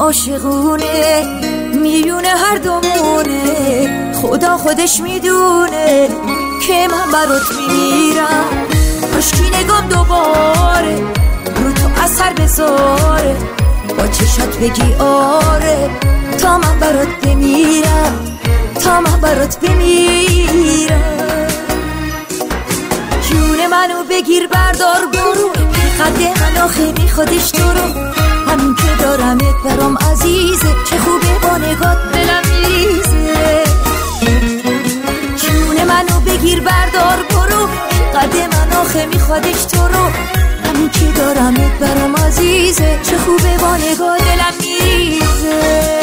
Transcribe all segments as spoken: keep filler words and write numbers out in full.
عاشقونه میونه هر دومونه، خدا خودش میدونه که من برات میمیرم. مشکی نگم دوباره رو تو اثر بذاره، با چشات بگی آره تا من برات بمیرم، تا من برات بمیرم. جون منو بگیر بردار برو، قد من آخه میخوادش تو رو، همین که دارمت برام عزیزه، چه خوبه با نگات دلم میریزه. جون منو بگیر بردار برو، قد من آخه میخوادش تو رو، همین که دارمت برام عزیزه، چه خوبه با نگات دلم میریزه.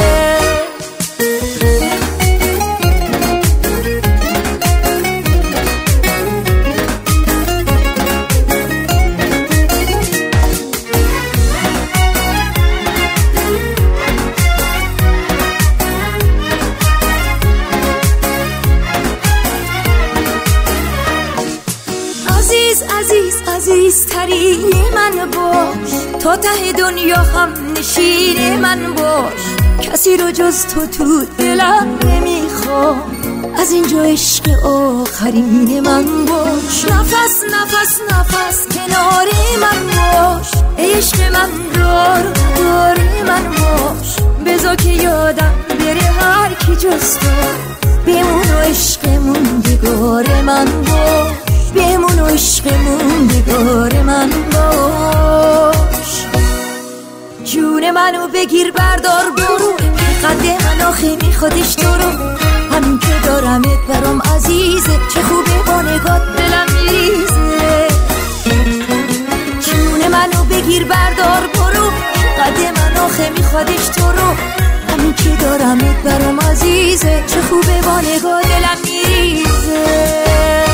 عزیز عزیز عزیز ترین من باش، تا ته دنیا هم نشین من باش، کسی رو جز تو تو دلم نمیخوام، از اینجا عشق آخرین من باش. نفس نفس نفس کنار من باش، عشق من دار دار من باش، بذار که یادم بره هر کی جز تو، بمون و عشق موندگار من باش، بمون و عشق موندگار من باش. جون منو بگیر بردار برو، قد من آخه میخوادش تو رو، همین که دارمت برام عزیزه، چه خوبه با نگات دلم میریزه. جون منو بگیر بردار برو، قد من آخه میخوادش تو رو، همین که دارمت برام عزیزه، چه خوبه با نگات دلم میریزه.